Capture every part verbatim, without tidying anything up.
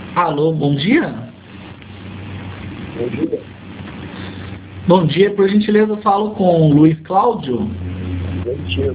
Alô, bom dia? Bom dia. Bom dia, por gentileza, eu falo com o Luiz Cláudio. Bom dia.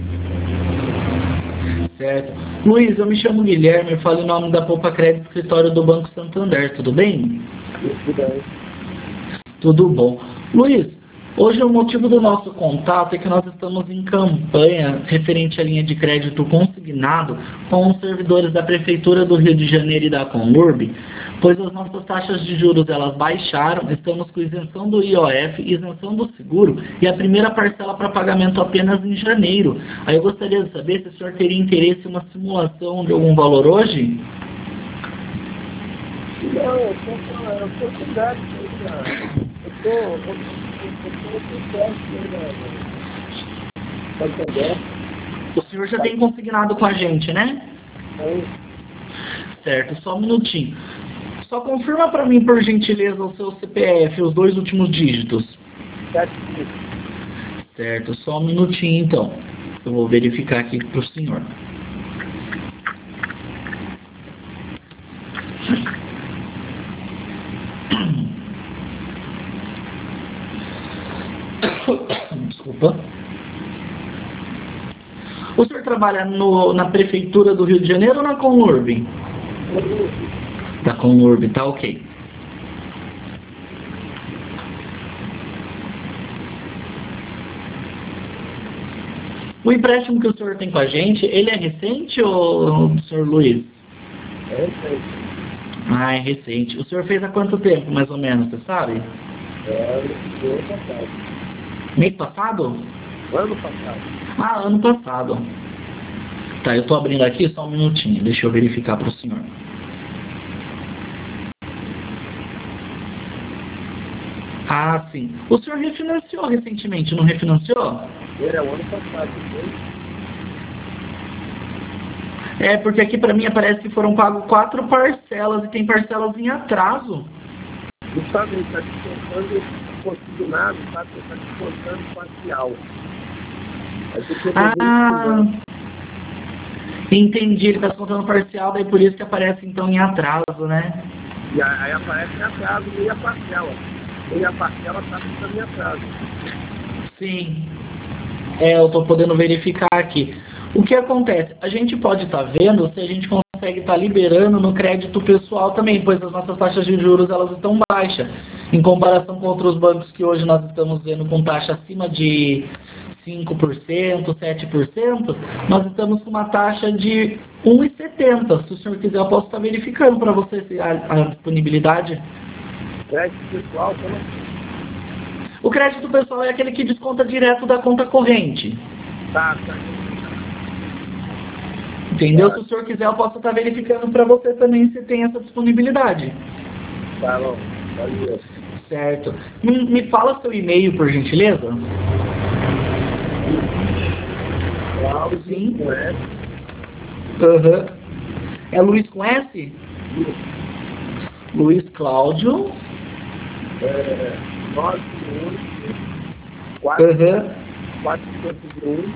Certo. Luiz, eu me chamo Guilherme, eu falo em nome da Poupa Crédito Escritório do Banco Santander, tudo bem? Tudo bem. Tudo bom. Luiz, hoje o motivo do nosso contato é que nós estamos em campanha referente à linha de crédito consignado com os servidores da Prefeitura do Rio de Janeiro e da Conurb, pois as nossas taxas de juros elas baixaram, estamos com isenção do I O F, isenção do seguro e a primeira parcela para pagamento apenas em janeiro. Aí eu gostaria de saber se o senhor teria interesse em uma simulação de algum valor hoje? Não, eu estou eu tô com idade ainda. Eu estou eu tô, eu tô com sorte ainda. Tá entendendo? O senhor já tem consignado com a gente, né? Então, Certo, só um minutinho. Só confirma para mim, por gentileza, o seu C P F, os dois últimos dígitos. sete dias. Certo, só um minutinho então. Eu vou verificar aqui para o senhor. Desculpa. O senhor trabalha no, na Prefeitura do Rio de Janeiro ou na Conurb? Da Conurb, tá ok. O empréstimo que o senhor tem com a gente, ele é recente, ou senhor Luiz? É isso aí. Ah, é recente. O senhor fez há quanto tempo, mais ou menos, você sabe? É o ano passado. Mês passado? Ano passado. Ah, ano passado. Tá, eu tô abrindo aqui só um minutinho. Deixa eu verificar para o senhor. Ah, sim. O senhor refinanciou recentemente, não refinanciou? Ele é o ano passado. Entendeu? É, porque aqui para mim aparece que foram pagos quatro parcelas e tem parcelas em atraso. Justamente, está descontando consignado, sabe? Está descontando parcial. Aí você tem Ah, entendi. Ele está descontando parcial, daí por isso que aparece então em atraso, né? E aí aparece em atraso, meia parcela. Meia parcela está ficando em atraso. Sim. É, eu estou podendo verificar aqui. O que acontece? A gente pode estar vendo se a gente consegue estar liberando no crédito pessoal também, pois as nossas taxas de juros elas estão baixas. Em comparação com outros bancos que hoje nós estamos vendo com taxa acima de cinco por cento, sete por cento, nós estamos com uma taxa de um vírgula setenta por cento. Se o senhor quiser, eu posso estar verificando para você se a, a disponibilidade. Crédito pessoal, como O crédito pessoal é aquele que desconta direto da conta corrente. tá, tá. Entendeu? Se o senhor quiser, eu posso estar verificando para você também se tem essa disponibilidade. Tá bom, valeu. Certo. Me, me fala seu e-mail, por gentileza. Cláudio, Sim. com S, Aham. É Luiz com S? isso, Luiz Cláudio. é, nove oito, quatro, Aham. quatrocentos e um,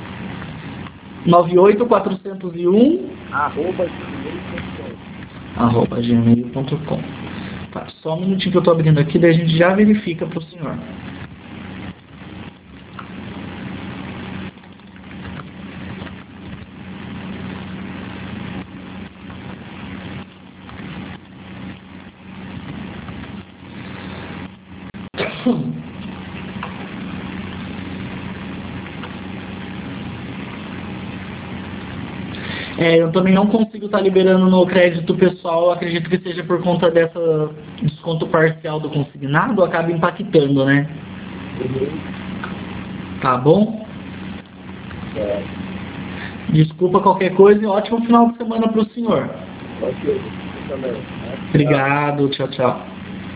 nove oito quatro zero um arroba gmail ponto com. arroba gmail ponto com. Tá, só um minutinho que eu tô abrindo aqui, daí a gente já verifica pro senhor. É, eu também não consigo estar liberando no crédito pessoal, acredito que seja por conta dessa desconto parcial do consignado, acaba impactando, né? Tá bom? É, Desculpa qualquer coisa e ótimo final de semana para o senhor. ok, você também. Tá? Obrigado, tchau, tchau.